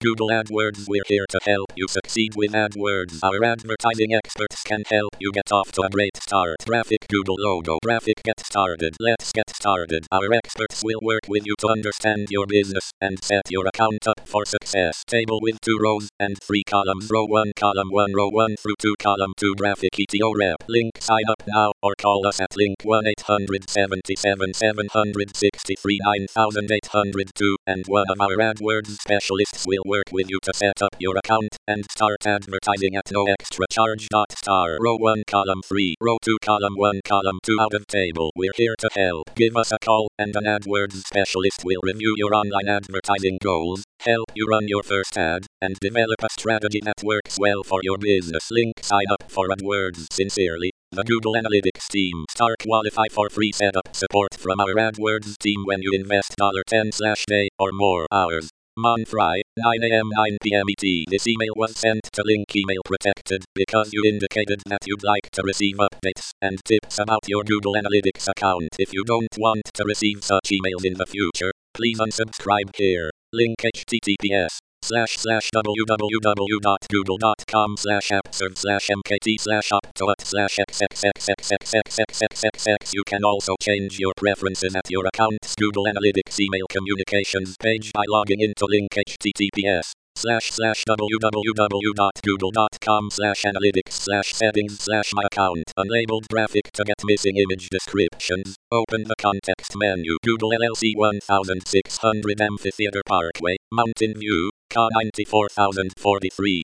Google AdWords. We're here to help you succeed with AdWords. Our advertising experts can help you get off to a great start. Graphic Google logo. Graphic get started. Let's get started. Our experts will work with you to understand your business and set your account up for success. Table with 2 rows and 3 columns. Row 1, column 1, row 1 through 2, column 2. Graphic ETO rep. Link sign up now or call us at link 1-877-763-9802 and one of our AdWords specialists will work with you to set up your account and start advertising at no extra charge. Star row 1 column 3 row 2 column 1 column 2 out of table. We're here to help. Give us a call and an AdWords specialist will review your online advertising goals, help you run your first ad, and develop a strategy that works well for your business. Link sign up for AdWords. Sincerely, the Google Analytics team. Start qualify for free setup support from our AdWords team when you invest $10/day or more hours. Monfry, 9 a.m. 9 p.m. ET. This email was sent to link email protected because you indicated that you'd like to receive updates and tips about your Google Analytics account. If you don't want to receive such emails in the future, please unsubscribe here. Link https://www.google.com/apps/mkt/uptoat/xxxxxxxxxxx. You can also change your preferences at your account's Google Analytics email communications page by logging into link https://www.google.com/analytics/settings/my account. Unlabeled graphic to get missing image descriptions. Open the context menu. Google LLC 1600 Amphitheater Parkway, Mountain View, CA 94043.